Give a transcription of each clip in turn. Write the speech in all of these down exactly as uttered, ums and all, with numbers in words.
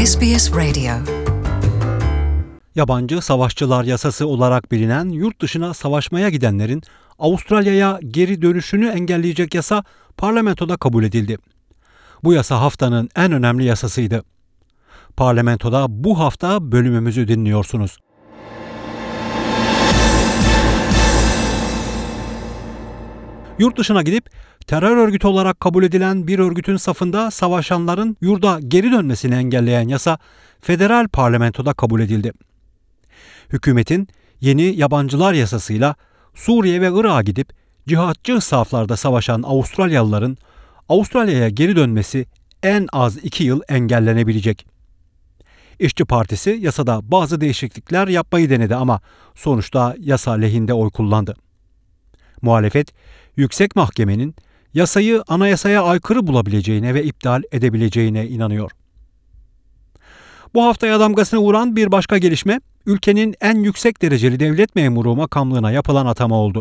S B S Radio. Yabancı savaşçılar yasası olarak bilinen yurt dışına savaşmaya gidenlerin Avustralya'ya geri dönüşünü engelleyecek yasa parlamentoda kabul edildi. Bu yasa haftanın en önemli yasasıydı. Parlamentoda bu hafta bölümümüzü dinliyorsunuz. Yurt dışına gidip terör örgütü olarak kabul edilen bir örgütün safında savaşanların yurda geri dönmesini engelleyen yasa federal parlamentoda kabul edildi. Hükümetin yeni yabancılar yasasıyla Suriye ve Irak'a gidip cihatçı saflarda savaşan Avustralyalıların Avustralya'ya geri dönmesi en az iki yıl engellenebilecek. İşçi Partisi yasada bazı değişiklikler yapmayı denedi ama sonuçta yasa lehinde oy kullandı. Muhalefet, Yüksek Mahkemenin yasayı anayasaya aykırı bulabileceğine ve iptal edebileceğine inanıyor. Bu haftaya damgasını vuran bir başka gelişme, ülkenin en yüksek dereceli devlet memuru makamlığına yapılan atama oldu.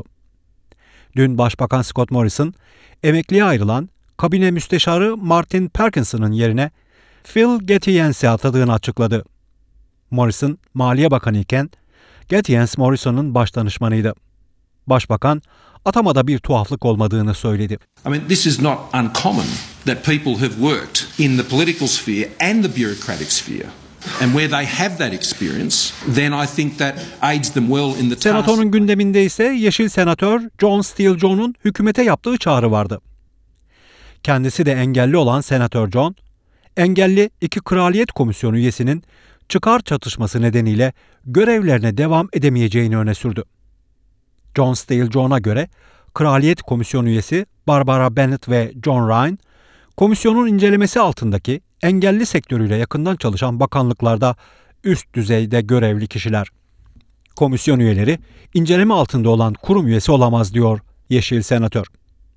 Dün Başbakan Scott Morrison, emekliye ayrılan kabine müsteşarı Martin Perkinson'ın yerine Phil Getiens'i atadığını açıkladı. Morrison, Maliye Bakanı iken Getiens Morrison'un başdanışmanıydı. Başbakan, atamada bir tuhaflık olmadığını söyledi. I mean, this is not uncommon that people have worked in the political sphere and the bureaucratic sphere. And where they have that experience, then I think that aids them well in the task. Senatonun gündeminde ise Yeşil Senatör John Steele John'un hükümete yaptığı çağrı vardı. Kendisi de engelli olan Senatör John, engelli iki Kraliyet Komisyonu üyesinin çıkar çatışması nedeniyle görevlerine devam edemeyeceğini öne sürdü. John Steele John'a göre Kraliyet Komisyonu üyesi Barbara Bennett ve John Ryan, komisyonun incelemesi altındaki engelli sektörüyle yakından çalışan bakanlıklarda üst düzeyde görevli kişiler. Komisyon üyeleri inceleme altında olan kurum üyesi olamaz diyor Yeşil Senatör.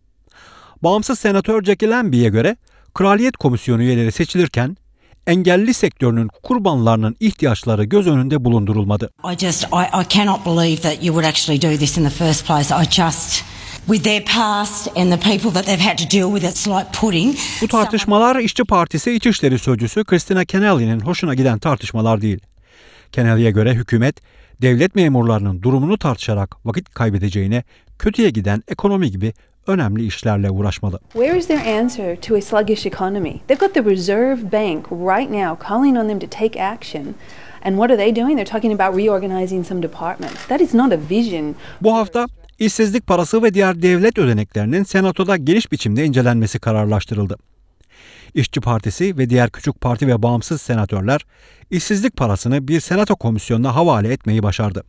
Bağımsız Senatör Jackie Lambie'ye göre Kraliyet Komisyonu üyeleri seçilirken engelli sektörünün kurbanlarının ihtiyaçları göz önünde bulundurulmadı. I just I, I cannot believe that you would actually do this in the first place. I just with their past and the people that they've had to deal with, it's like putting. Bu tartışmalar İşçi Partisi İçişleri Sözcüsü Christina Kennelly'nin hoşuna giden tartışmalar değil. Kennelly'e göre hükümet devlet memurlarının durumunu tartışarak vakit kaybedeceğine, kötüye giden ekonomi gibi önemli işlerle uğraşmalı. Where is their answer to a sluggish economy? They've got the Reserve Bank right now calling on them to take action. And what are they doing? They're talking about reorganizing some departments. That is not a vision. Bu hafta işsizlik parası ve diğer devlet ödeneklerinin Senato'da geniş biçimde incelenmesi kararlaştırıldı. İşçi Partisi ve diğer küçük parti ve bağımsız senatörler işsizlik parasını bir Senato komisyonuna havale etmeyi başardı.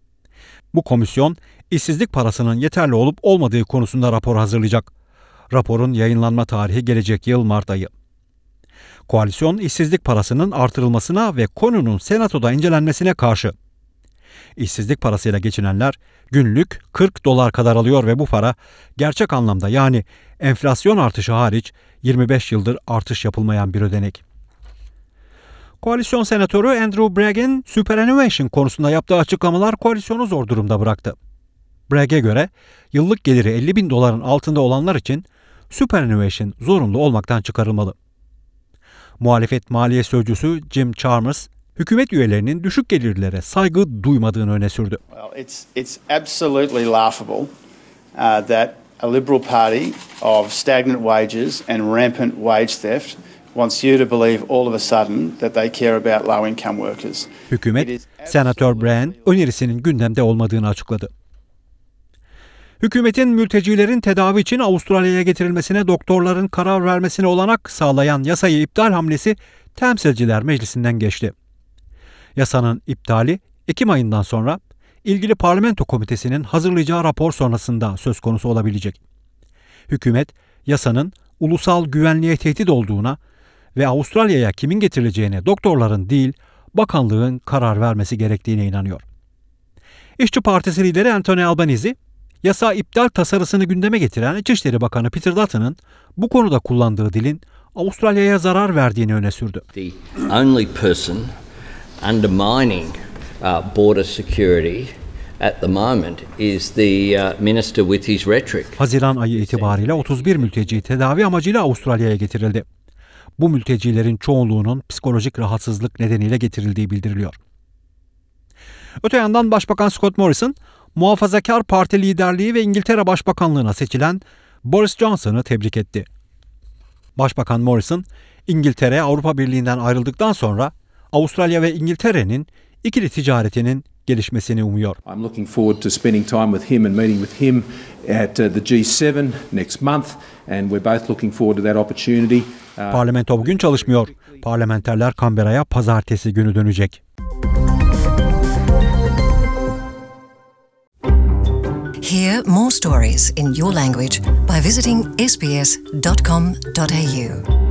Bu komisyon, işsizlik parasının yeterli olup olmadığı konusunda rapor hazırlayacak. Raporun yayınlanma tarihi gelecek yıl Mart ayı. Koalisyon, işsizlik parasının artırılmasına ve konunun Senato'da incelenmesine karşı. İşsizlik parasıyla geçinenler günlük kırk dolar kadar alıyor ve bu para gerçek anlamda, yani enflasyon artışı hariç yirmi beş yıldır artış yapılmayan bir ödenek. Koalisyon senatörü Andrew Bragg'in superannuation konusunda yaptığı açıklamalar koalisyonu zor durumda bıraktı. Bragg'e göre yıllık geliri elli bin doların altında olanlar için superannuation zorunlu olmaktan çıkarılmalı. Muhalefet Maliye Sözcüsü Jim Chalmers, hükümet üyelerinin düşük gelirlere saygı duymadığını öne sürdü. Well, it's it's absolutely laughable uh, that a Liberal Party of stagnant wages and rampant wage theft wants you to believe all of a sudden that they care about low income workers. Hükümet, Senatör Bryan önerisinin gündemde olmadığını açıkladı. Hükümetin mültecilerin tedavi için Avustralya'ya getirilmesine doktorların karar vermesine olanak sağlayan yasayı iptal hamlesi Temsilciler Meclisi'nden geçti. Yasanın iptali Ekim ayından sonra ilgili parlamento komitesinin hazırlayacağı rapor sonrasında söz konusu olabilecek. Hükümet, yasanın ulusal güvenliğe tehdit olduğuna ve Avustralya'ya kimin getirileceğine doktorların değil, bakanlığın karar vermesi gerektiğine inanıyor. İşçi Partisi lideri Anthony Albanese, yasa iptal tasarısını gündeme getiren İçişleri Bakanı Peter Dutton'ın bu konuda kullandığı dilin Avustralya'ya zarar verdiğini öne sürdü. The only person undermining uh, border security at the moment is the uh, minister with his rhetoric. Haziran ayı itibariyle otuz bir mülteci tedavi amacıyla Avustralya'ya getirildi. bu mültecilerin çoğunluğunun psikolojik rahatsızlık nedeniyle getirildiği bildiriliyor. Öte yandan Başbakan Scott Morrison, Muhafazakar Parti liderliği ve İngiltere Başbakanlığına seçilen Boris Johnson'ı tebrik etti. Başbakan Morrison, İngiltere Avrupa Birliği'nden ayrıldıktan sonra Avustralya ve İngiltere'nin ikili ticaretinin gelişmesini umuyor. I'm looking forward to spending time with him and meeting with him at uh, the G seven next month, and we're both looking forward to that opportunity. Uh, Parlamento bugün çalışmıyor. Parlamenterler Canberra'ya pazartesi günü dönecek. Hear more stories in your language by visiting s b s dot com dot a u.